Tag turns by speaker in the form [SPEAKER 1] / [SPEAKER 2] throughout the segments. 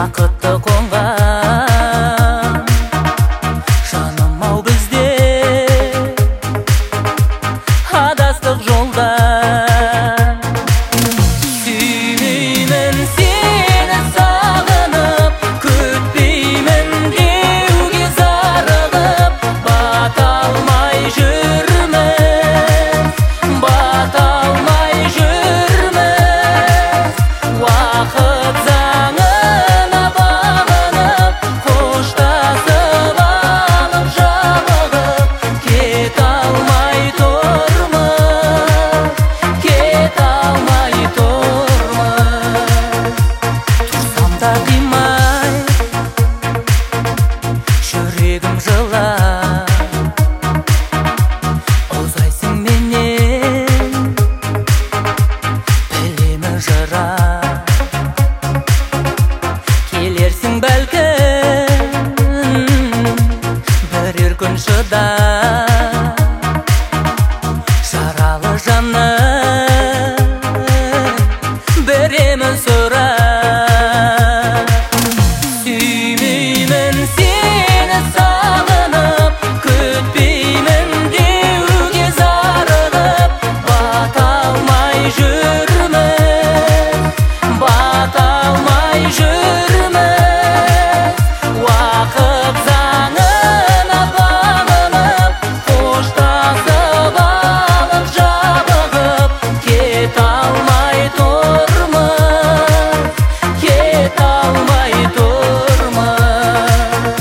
[SPEAKER 1] бақытты қонған жаным ау бізде адастық жолда. Сүймеймін сені сағынып, күтпеймін деуге зарығып, бата алмай жүрміз, бата алмай жүрміз. Уақыт заңына бағынып, қоштасып алып жабығып, кете алмай тұрмыз, кете алмай тұрмыз. Тұрсам да қимай, жүрегім жылап, ұзайсың менен, білемін жырап. Келерсің бәлкім бірер күн шыдап, жаралы жаным беремін сұрап. Сүймеймін сені сағынып, күтпеймін деуге зарығып, бата алмай жүрміз, бата алмай жүрміз. Уақыт заңына бағынып, қоштасып алып жабығып, кете алмай тұрмыз, кете алмай тұрмыз.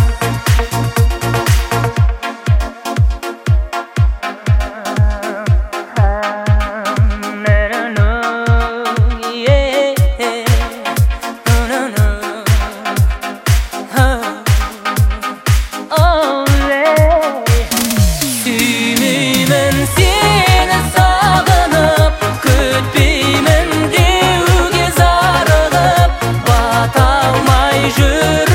[SPEAKER 1] Сүймеймін сені сағынып, күтпеймін деуге зарығып, бата алмай жүр